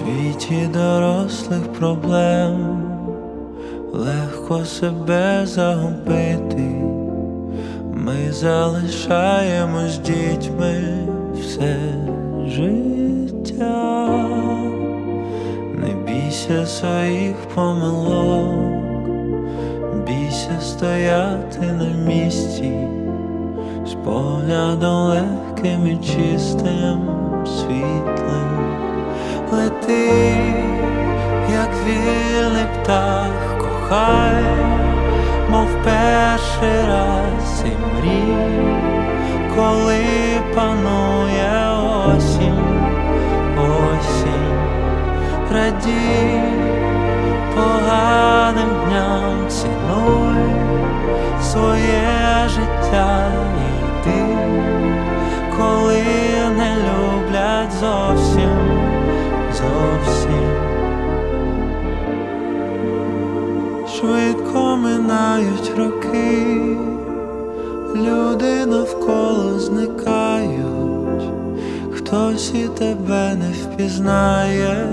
світі дорослих проблем легко себе загубити. Ми залишаємось дітьми все життя. Не бійся своїх помилок, бійся стояти на місці, з поглядом легким і чистим, світлим. Лети, як вільний птах, кохай, мов перший раз, і мрій, коли панує осінь, осінь. Радій поганим дням, цінуй своє життя і йди, коли не люблять зовсім, зовсім. Швидко минають роки, люди навколо зникають, хтось і тебе не впізнає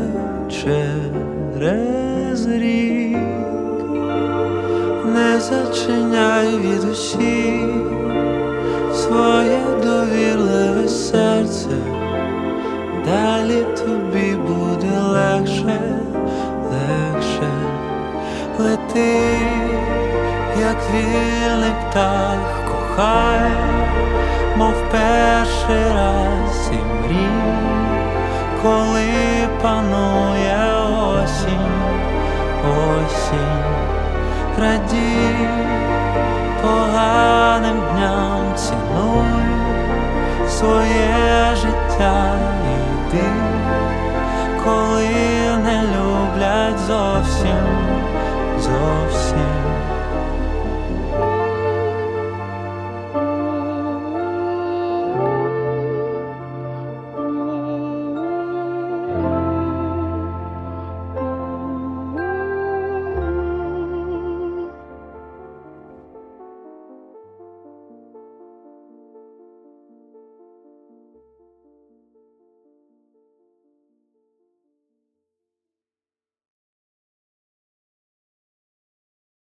через рік. Не зачиняй від усіх своє довірливе серце, далі тобі буде легше, легше. Лети, як вільний птах, кохай, мов перший раз, і мрій, коли панує осінь, осінь. Радій